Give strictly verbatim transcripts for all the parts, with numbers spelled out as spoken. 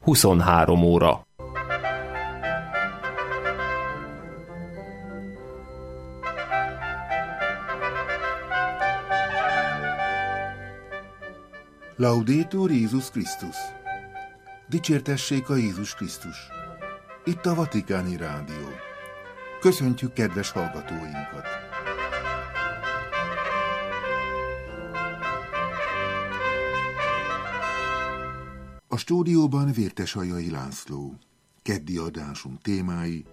huszonhárom óra. Laudetur Jézus Krisztus! Dicsértessék a Jézus Krisztus! Itt a Vatikáni Rádió. Köszöntjük kedves hallgatóinkat! A stúdióban Vértesajai László. Keddi adásunk témái: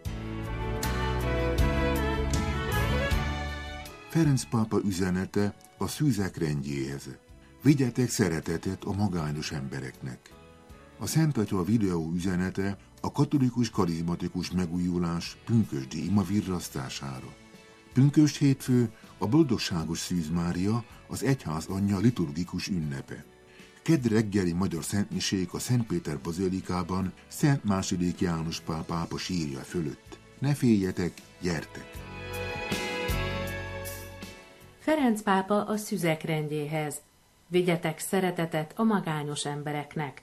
Ferenc pápa üzenete a szűzek rendjéhez. Vigyetek szeretetet a magányos embereknek. A Szent Atya videó üzenete a katolikus karizmatikus megújulás pünkösdi imavirrasztására. Pünkösd hétfő a Boldogságos Szűz Mária, az egyház anyja liturgikus ünnepe. Kedd reggeli magyar szentmisék a Szentpéter bazilikában Szent második János Pál pápa sírja fölött. Ne féljetek, gyertek! Ferenc pápa a szüzek rendjéhez. Vigyetek szeretetet a magányos embereknek.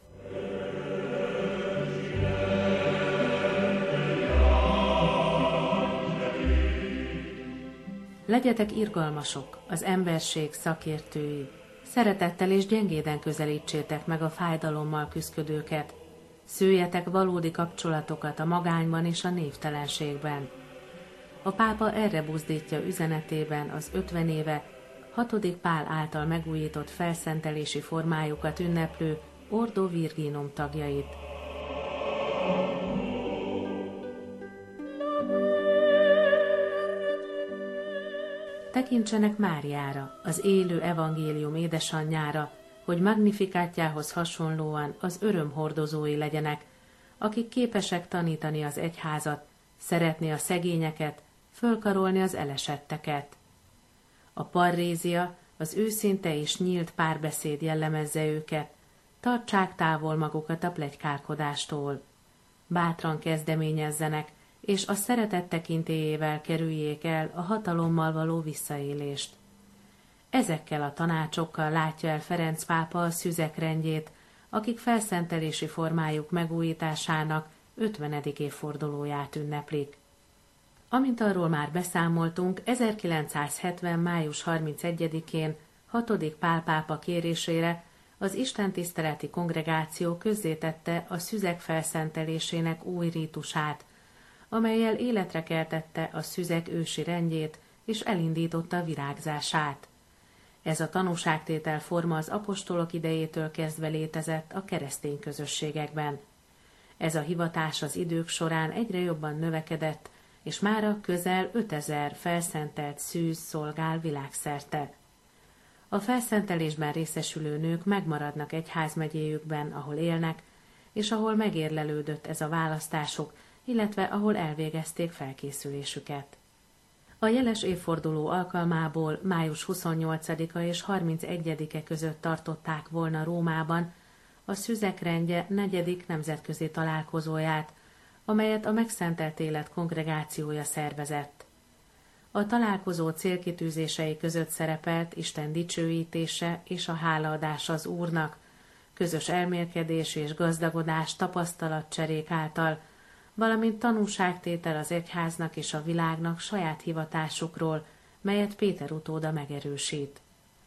Legyetek irgalmasok, az emberség szakértői. Szeretettel és gyengéden közelítsétek meg a fájdalommal küszködőket. Szőjetek valódi kapcsolatokat a magányban és a névtelenségben. A pápa erre buzdítja üzenetében az ötven éve hatodik Pál által megújított felszentelési formájukat ünneplő Ordo Virginum tagjait. Tekintsenek Máriára, az élő evangélium édesanyjára, hogy magnifikátjához hasonlóan az örömhordozói legyenek, akik képesek tanítani az egyházat, szeretni a szegényeket, fölkarolni az elesetteket. A parrézia, az őszinte és nyílt párbeszéd jellemezze őket, tartsák távol magukat a pletykálkodástól. Bátran kezdeményezzenek, és a szeretet tekintélyével kerüljék el a hatalommal való visszaélést. Ezekkel a tanácsokkal látja el Ferenc pápa a szüzek rendjét, akik felszentelési formájuk megújításának ötvenedik évfordulóját ünneplik. Amint arról már beszámoltunk, ezerkilencszázhetven. május harmincegyedikén hatodik Pál pápa kérésére az istentiszteleti kongregáció közzétette a szüzek felszentelésének új rítusát, amellyel életre keltette a szüzek ősi rendjét és elindította virágzását. Ez a tanúságtétel forma az apostolok idejétől kezdve létezett a keresztény közösségekben. Ez a hivatás az idők során egyre jobban növekedett, és mára közel ötezer felszentelt szűz szolgál világszerte. A felszentelésben részesülő nők megmaradnak egyházmegyéjükben, ahol élnek, és ahol megérlelődött ez a választásuk, illetve ahol elvégezték felkészülésüket. A jeles évforduló alkalmából május huszonnyolcadika és harmincegyedike között tartották volna Rómában a szüzek rendje negyedik nemzetközi találkozóját, amelyet a Megszentelt Élet kongregációja szervezett. A találkozó célkitűzései között szerepelt Isten dicsőítése és a hálaadás az Úrnak, közös elmélkedés és gazdagodás tapasztalatcserék által, valamint tanúságtétel az egyháznak és a világnak saját hivatásukról, melyet Péter utóda megerősít.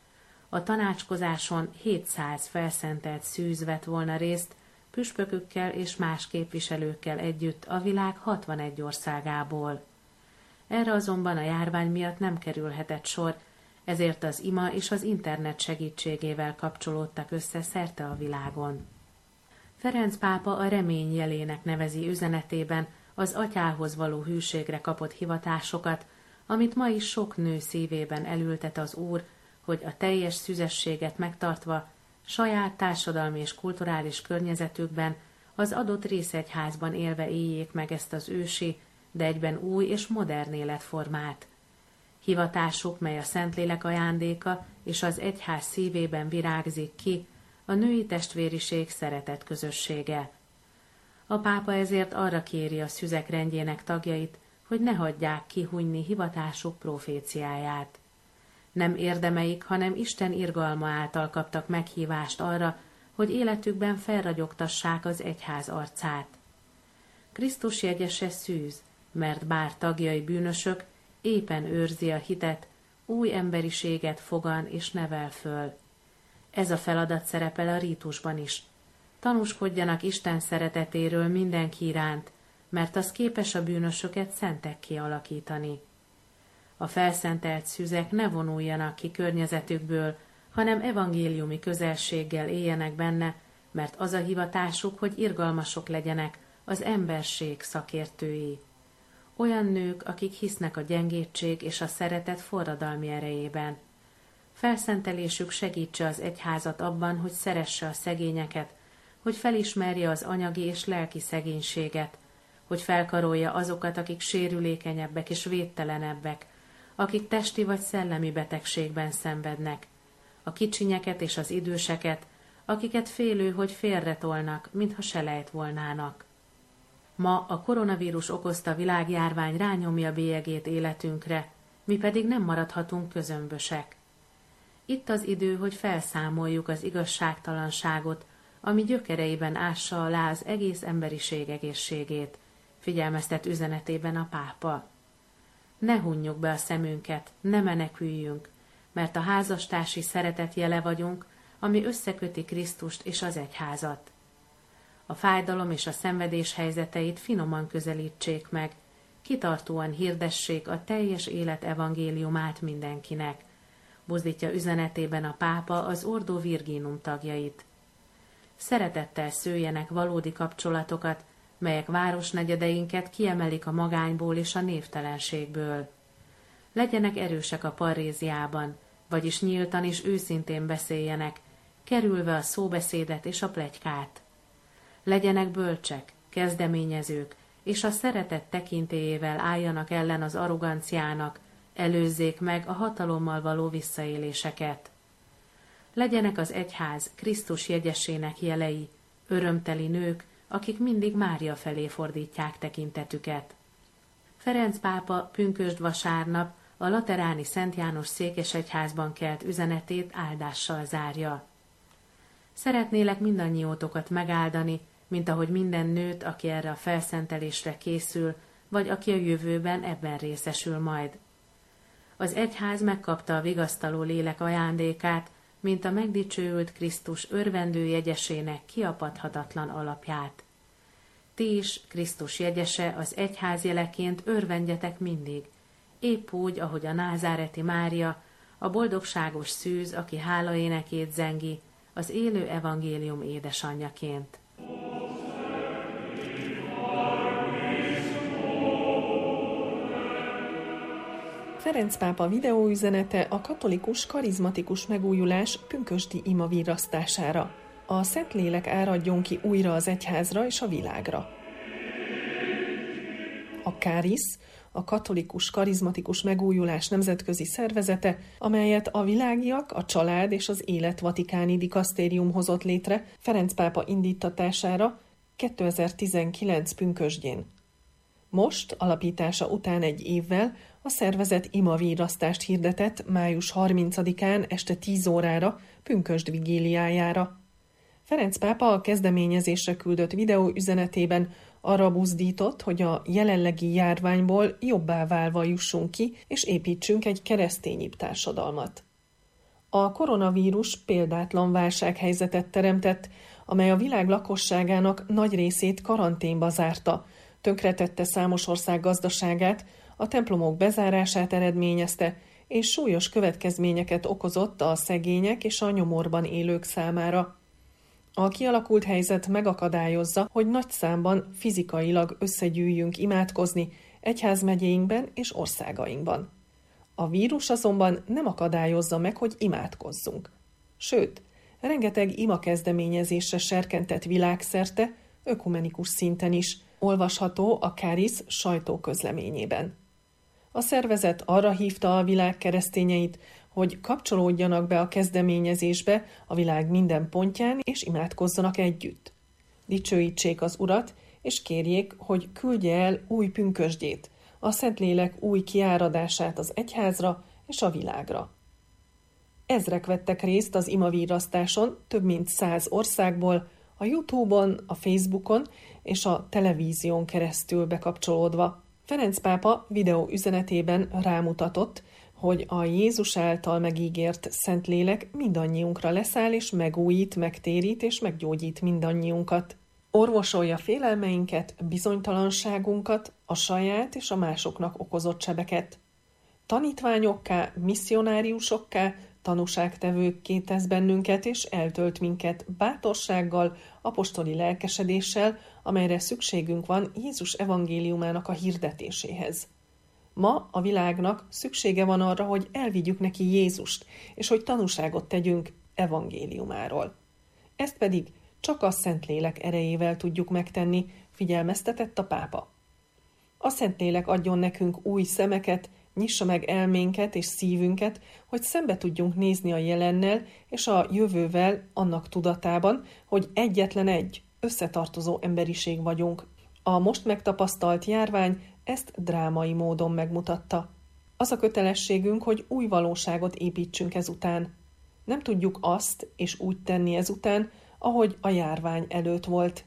A tanácskozáson hétszáz felszentelt szűz vett volna részt, püspökökkel és más képviselőkkel együtt a világ hatvanegy országából. Erre azonban a járvány miatt nem kerülhetett sor, ezért az ima és az internet segítségével kapcsolódtak össze szerte a világon. Ferenc pápa a remény jelének nevezi üzenetében az atyához való hűségre kapott hivatásokat, amit ma is sok nő szívében elültet az Úr, hogy a teljes szüzességet megtartva saját társadalmi és kulturális környezetükben, az adott részegyházban élve éljék meg ezt az ősi, de egyben új és modern életformát. Hivatásuk, mely a Szentlélek ajándéka és az egyház szívében virágzik ki, a női testvériség szeretet közössége. A pápa ezért arra kéri a szüzek rendjének tagjait, hogy ne hagyják kihunyni hivatásuk proféciáját. Nem érdemeik, hanem Isten irgalma által kaptak meghívást arra, hogy életükben felragyogtassák az egyház arcát. Krisztus jegyese szűz, mert bár tagjai bűnösök, éppen őrzi a hitet, új emberiséget fogan és nevel föl. Ez a feladat szerepel a rítusban is. Tanúskodjanak Isten szeretetéről mindenki iránt, mert az képes a bűnösöket szentekké alakítani. A felszentelt szűzek ne vonuljanak ki környezetükből, hanem evangéliumi közelséggel éljenek benne, mert az a hivatásuk, hogy irgalmasok legyenek, az emberség szakértői. Olyan nők, akik hisznek a gyengétség és a szeretet forradalmi erejében. Felszentelésük segítse az egyházat abban, hogy szeresse a szegényeket, hogy felismerje az anyagi és lelki szegénységet, hogy felkarolja azokat, akik sérülékenyebbek és védtelenebbek, akik testi vagy szellemi betegségben szenvednek, a kicsinyeket és az időseket, akiket félő, hogy félretolnak, mintha selejt volnának. Ma a koronavírus okozta világjárvány rányomja bélyegét életünkre, mi pedig nem maradhatunk közömbösek. Itt az idő, hogy felszámoljuk az igazságtalanságot, ami gyökereiben ássa alá az egész emberiség egészségét, figyelmeztet üzenetében a pápa. Ne hunjuk be a szemünket, ne meneküljünk, mert a házastársi szeretet jele vagyunk, ami összeköti Krisztust és az egyházat. A fájdalom és a szenvedés helyzeteit finoman közelítsék meg, kitartóan hirdessék a teljes élet evangéliumát mindenkinek, buzdítja üzenetében a pápa az Ordo Virginum tagjait. Szeretettel szőjenek valódi kapcsolatokat, melyek városnegyedeinket kiemelik a magányból és a névtelenségből. Legyenek erősek a parréziában, vagyis nyíltan és őszintén beszéljenek, kerülve a szóbeszédet és a pletykát. Legyenek bölcsek, kezdeményezők, és a szeretet tekintélyével álljanak ellen az arroganciának, előzzék meg a hatalommal való visszaéléseket. Legyenek az egyház Krisztus jegyesének jelei, örömteli nők, akik mindig Mária felé fordítják tekintetüket. Ferenc pápa pünkösd vasárnap a lateráni Szent János székesegyházban kelt üzenetét áldással zárja. Szeretnélek mindannyiótokat megáldani, mint ahogy minden nőt, aki erre a felszentelésre készül, vagy aki a jövőben ebben részesül majd. Az egyház megkapta a vigasztaló lélek ajándékát, mint a megdicsőült Krisztus örvendő jegyesének kiapadhatatlan alapját. Ti is, Krisztus jegyese, az egyház jeleként örvendjetek mindig, épp úgy, ahogy a názáreti Mária, a boldogságos szűz, aki hálaénekét zengi, az élő evangélium édesanyjaként. Ferenc pápa videóüzenete a katolikus karizmatikus megújulás pünkösdi ima virrasztására. A Szentlélek áradjon ki újra az egyházra és a világra. A Kárisz, a katolikus karizmatikus megújulás nemzetközi szervezete, amelyet a Világiak, a Család és az Élet Vatikáni Dikasztérium hozott létre Ferenc pápa indítatására kétezer-tizenkilenc pünkösdjén. Most, alapítása után egy évvel, a szervezet imavírrasztást hirdetett május harmincadikán este tíz órára, pünkösd vigíliájára. Ferenc pápa a kezdeményezésre küldött videóüzenetében arra buzdított, hogy a jelenlegi járványból jobbá válva jussunk ki, és építsünk egy keresztényibb társadalmat. A koronavírus példátlan válsághelyzetet teremtett, amely a világ lakosságának nagy részét karanténba zárta, tönkretette számos ország gazdaságát, a templomok bezárását eredményezte, és súlyos következményeket okozott a szegények és a nyomorban élők számára. A kialakult helyzet megakadályozza, hogy nagy számban fizikailag összegyűjjünk imádkozni egyházmegyéinkben és országainkban. A vírus azonban nem akadályozza meg, hogy imádkozzunk. Sőt, rengeteg imakezdeményezésre serkentett világszerte, ökumenikus szinten is, olvasható a Kárisz sajtóközleményében. A szervezet arra hívta a világ keresztényeit, hogy kapcsolódjanak be a kezdeményezésbe a világ minden pontján, és imádkozzanak együtt. Dicsőítsék az Urat, és kérjék, hogy küldje el új pünkösdjét, a Szentlélek új kiáradását az egyházra és a világra. Ezrek vettek részt az imavírasztáson több mint száz országból, a YouTube-on, a Facebookon és a televízión keresztül bekapcsolódva. Ferenc pápa videó üzenetében rámutatott, hogy a Jézus által megígért Szentlélek mindannyiunkra leszáll és megújít, megtérít és meggyógyít mindannyiunkat. Orvosolja félelmeinket, bizonytalanságunkat, a saját és a másoknak okozott sebeket. Tanítványokká, misszionáriusokká, tanúságtevőkké tesz bennünket és eltölt minket bátorsággal, apostoli lelkesedéssel, amelyre szükségünk van Jézus evangéliumának a hirdetéséhez. Ma a világnak szüksége van arra, hogy elvigyük neki Jézust, és hogy tanúságot tegyünk evangéliumáról. Ezt pedig csak a Szentlélek erejével tudjuk megtenni, figyelmeztetett a pápa. A Szentlélek adjon nekünk új szemeket, nyissa meg elménket és szívünket, hogy szembe tudjunk nézni a jelennel és a jövővel annak tudatában, hogy egyetlen egy, összetartozó emberiség vagyunk. A most megtapasztalt járvány ezt drámai módon megmutatta. Az a kötelességünk, hogy új valóságot építsünk ezután. Nem tudjuk azt és úgy tenni ezután, ahogy a járvány előtt volt.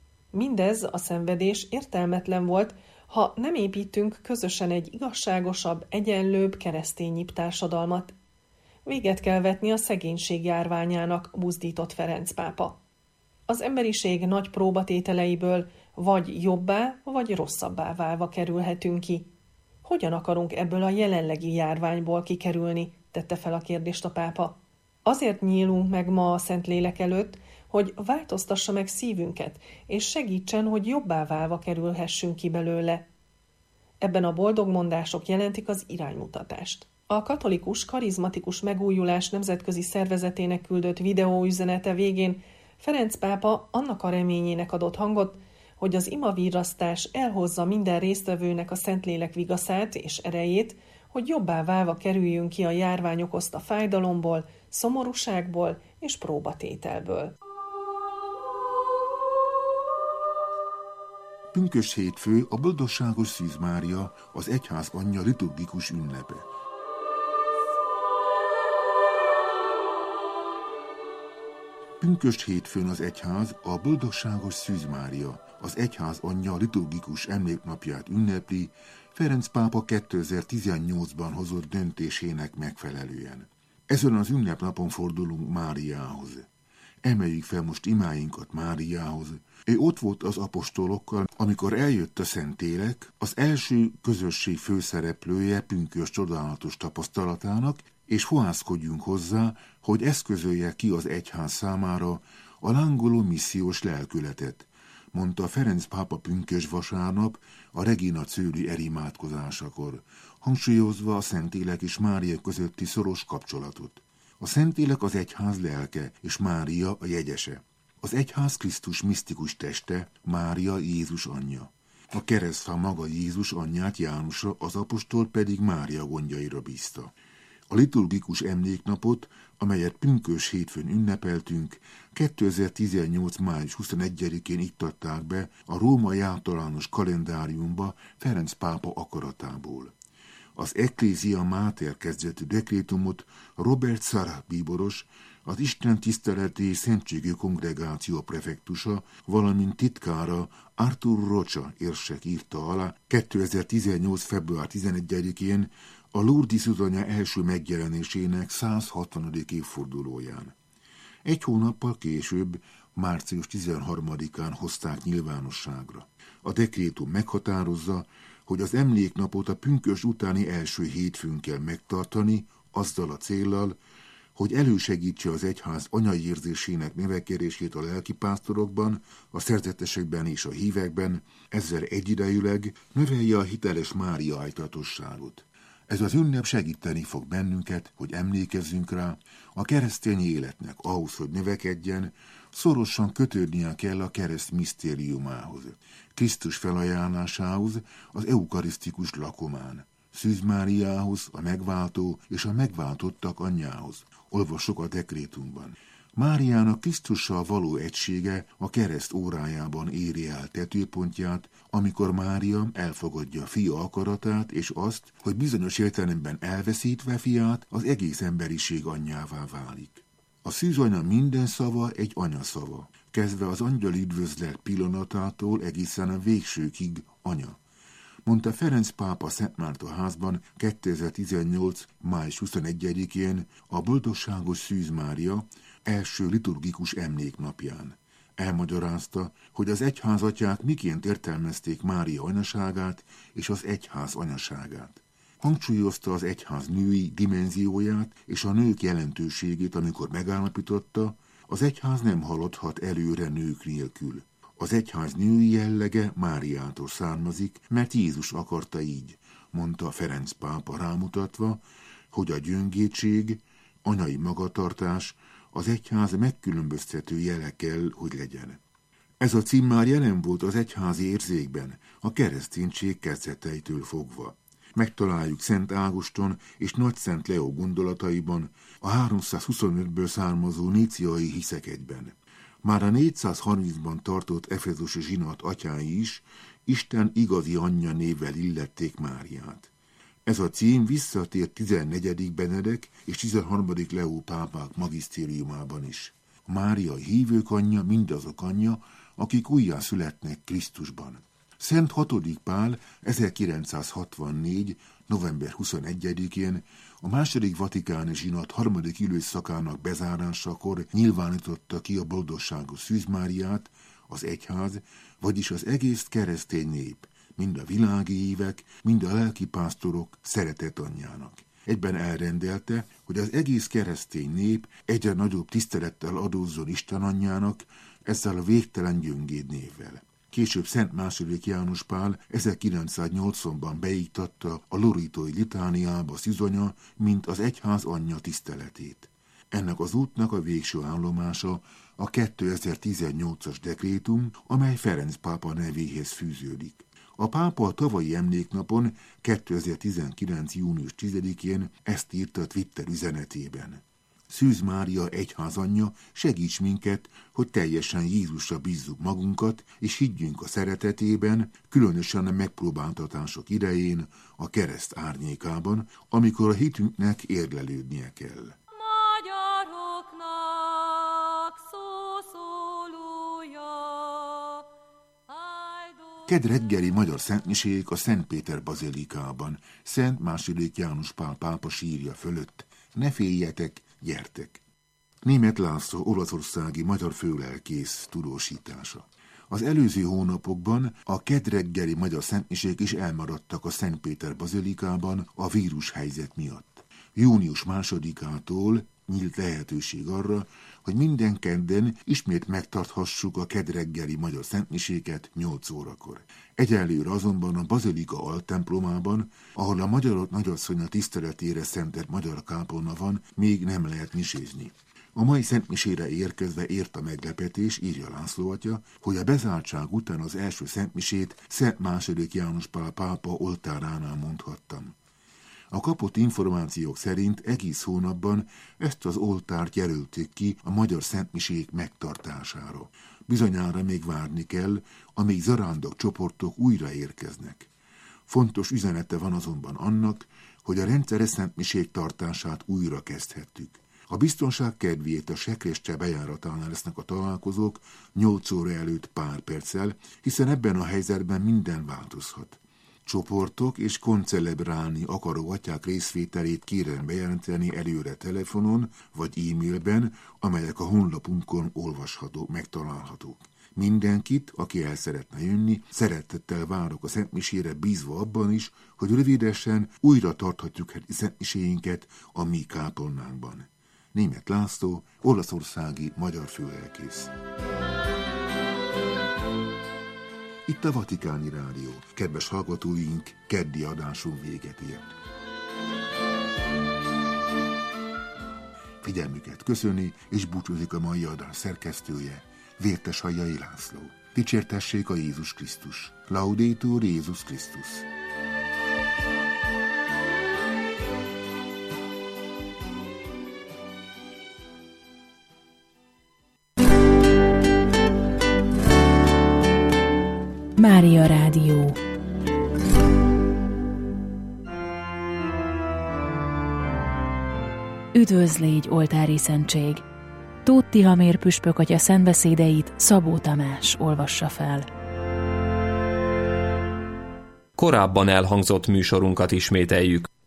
Mindez a szenvedés értelmetlen volt, ha nem építünk közösen egy igazságosabb, egyenlőbb, keresztényibb társadalmat. Véget kell vetni a szegénység járványának, buzdított Ferenc pápa. Az emberiség nagy próbatételeiből vagy jobbá, vagy rosszabbá válva kerülhetünk ki. Hogyan akarunk ebből a jelenlegi járványból kikerülni, tette fel a kérdést a pápa. Azért nyílunk meg ma a Szentlélek előtt, hogy változtassa meg szívünket, és segítsen, hogy jobbá válva kerülhessünk ki belőle. Ebben a boldog mondások jelentik az iránymutatást. A katolikus karizmatikus megújulás nemzetközi szervezetének küldött videóüzenete végén Ferenc pápa annak a reményének adott hangot, hogy az imavírasztás elhozza minden résztvevőnek a Szentlélek vigaszát és erejét, hogy jobbá válva kerüljünk ki a járvány okozta fájdalomból, szomorúságból és próbatételből. Pünkösd hétfő a boldogságos Szűz Mária, az egyház anyja liturgikus ünnepe. Pünkösd hétfőn az egyház a boldogságos Szűz Mária, az egyház anyja liturgikus emléknapját ünnepli, Ferenc pápa kétezer-tizennyolcban hozott döntésének megfelelően. Ezen az ünnepnapon fordulunk Máriához. Emeljük fel most imáinkat Máriához. Ő ott volt az apostolokkal, amikor eljött a Szentlélek, az első közösség főszereplője pünkösd csodálatos tapasztalatának, és fohászkodjunk hozzá, hogy eszközölje ki az egyház számára a lángoló missziós lelkületet, mondta Ferenc pápa pünkösd vasárnap a Regina Coeli elimádkozásakor, hangsúlyozva a Szentlélek és Mária közötti szoros kapcsolatot. A Szentlélek az egyház lelke, és Mária a jegyese. Az egyház Krisztus misztikus teste, Mária Jézus anyja. A keresztfán maga Jézus anyját Jánosra, az apostol pedig Mária gondjaira bízta. A liturgikus emléknapot, amelyet pünkösd hétfőn ünnepeltünk, kétezer-tizennyolc. május huszonegyedikén iktatták be a római általános kalendáriumba Ferenc pápa akaratából. Az Ecclesia Mater kezdetű dekrétumot Robert Sarah bíboros, az Isten tiszteleti és szentségű kongregáció prefektusa, valamint titkára Arthur Rocha érsek írta alá kétezer-tizennyolc. február tizenegyedikén a Lourdes Szuzanya első megjelenésének száz hatvanadik évfordulóján. Egy hónappal később, március tizenharmadikán hozták nyilvánosságra. A dekrétum meghatározza, hogy az emléknapot a pünkösd utáni első hétfőn kell megtartani, azzal a céllal, hogy elősegítse az egyház anyai érzésének növekedését a lelkipásztorokban, a szerzetesekben és a hívekben, ezzel egyidejűleg növelje a hiteles Mária ájtatosságot. Ez az ünnep segíteni fog bennünket, hogy emlékezzünk rá, a keresztény életnek ahhoz, hogy növekedjen, szorosan kötődnie kell a kereszt misztériumához, Krisztus felajánlásához, az eukarisztikus lakomán, Szűz Máriához, a megváltó és a megváltottak anyjához. Olvassuk a dekrétumban. Máriának Krisztussal való egysége a kereszt órájában éri el tetőpontját, amikor Mária elfogadja fia akaratát és azt, hogy bizonyos értelemben elveszítve fiát, az egész emberiség anyjává válik. A szűzanya minden szava egy anyaszava, kezdve az angyal üdvözlet pillanatától egészen a végsőkig anya. Mondta Ferenc pápa Szentmárton házban kétezer-tizennyolc. május huszonegyedikén a Boldogságos Szűz Mária első liturgikus emléknapján. Elmagyarázta, hogy az egyházatyák miként értelmezték Mária anyaságát és az egyház anyaságát. Hangsúlyozta az egyház női dimenzióját és a nők jelentőségét, amikor megállapította, az egyház nem haladhat előre nők nélkül. Az egyház női jellege Máriától származik, mert Jézus akarta így, mondta Ferenc pápa rámutatva, hogy a gyöngétség, anyai magatartás az egyház megkülönböztető jele kell, hogy legyen. Ez a cím már jelen volt az egyházi érzékben, a kereszténység kezdeteitől fogva. Megtaláljuk Szent Ágoston és Nagyszent Leó gondolataiban, a háromszázhuszonötből származó níciai hiszekegyben. Már a négyszázharmincban tartott efezusi zsinat atyái is Isten igazi anyja névvel illették Máriát. Ez a cím visszatér tizennegyedik Benedek és tizenharmadik Leó pápák magisztériumában is. Mária hívők anyja mindazok anyja, akik újjá születnek Krisztusban. Szent hatodik Pál ezerkilencszázhatvannégy. november huszonegyedikén a második vatikáni zsinat harmadik időszakának bezárásakor nyilvánította ki a Boldogságos Szűz Máriát, az egyház, vagyis az egész keresztény nép, mind a világi évek, mind a lelkipásztorok szeretett anyjának. Egyben elrendelte, hogy az egész keresztény nép egyre nagyobb tisztelettel adózzon Isten anyjának, ezzel a végtelen gyöngéd névvel. Később Szent második János Pál ezerkilencszáznyolcvanban beiktatta a lorítói litániába szűzanya, mint az egyház anyja tiszteletét. Ennek az útnak a végső állomása a kétezer-tizennyolcas dekrétum, amely Ferenc pápa nevéhez fűződik. A pápa a tavalyi emléknapon, kétezer-tizenkilenc. június tizedikén ezt írta Twitter üzenetében. Szűz Mária egyházanyja, segíts minket, hogy teljesen Jézusra bízzuk magunkat, és higgyünk a szeretetében, különösen a megpróbáltatások idején, a kereszt árnyékában, amikor a hitünknek érlelődnie kell. Kedd reggeli magyar szentmisék a Szent Péter bazilikában, Szent második János Pál pápa sírja fölött. Ne féljetek, gyertek! Németh László olaszországi magyar főlelkész tudósítása. Az előző hónapokban a kedd reggeli magyar szentmisék is elmaradtak a Szent Péter bazilikában a vírushelyzet miatt. Június másodikától nyílt lehetőség arra, hogy minden kedden ismét megtarthassuk a kedd reggeli magyar szentmiséket nyolc órakor. Egyelőre azonban a bazilika altemplomában, ahol a Magyarok Nagyasszonya tiszteletére szentelt magyar kápolna van, még nem lehet misézni. A mai szentmisére érkezve ért a meglepetés, írja László atya, hogy a bezártság után az első szentmisét Szent második János Pál pápa oltáránál mondhattam. A kapott információk szerint egész hónapban ezt az oltárt jelölték ki a magyar szentmisék megtartására. Bizonyára még várni kell, amíg zarándok csoportok újra érkeznek. Fontos üzenete van azonban annak, hogy a rendszeres szentmisék tartását újra kezdhettük. A biztonság kedvéért a Sekrestye bejáratánál lesznek a találkozók nyolc óra előtt pár perccel, hiszen ebben a helyzetben minden változhat. Csoportok és koncelebrálni akaró atyák részvételét kérem bejelenteni előre telefonon vagy e-mailben, amelyek a honlapunkon olvashatók, megtalálhatók. Mindenkit, aki el szeretne jönni, szeretettel várok a szentmisére, bízva abban is, hogy rövidesen újra tarthatjuk szentmiséinket a mi kápolnánkban. Németh László, olaszországi magyar főlelkész. Itt a Vatikáni Rádió. Kedves hallgatóink, keddi adásunk véget ért. Figyelmüket köszöni és búcsúzik a mai adás szerkesztője, Vértes Hajai László. Dicsértessék a Jézus Krisztus. Laudetur Jézus Krisztus. Mária Rádió. Üdvözl légy, oltári szentség! Tóth Tihamér püspök atya szentbeszédeit Szabó Tamás olvassa fel. Korábban elhangzott műsorunkat ismételjük.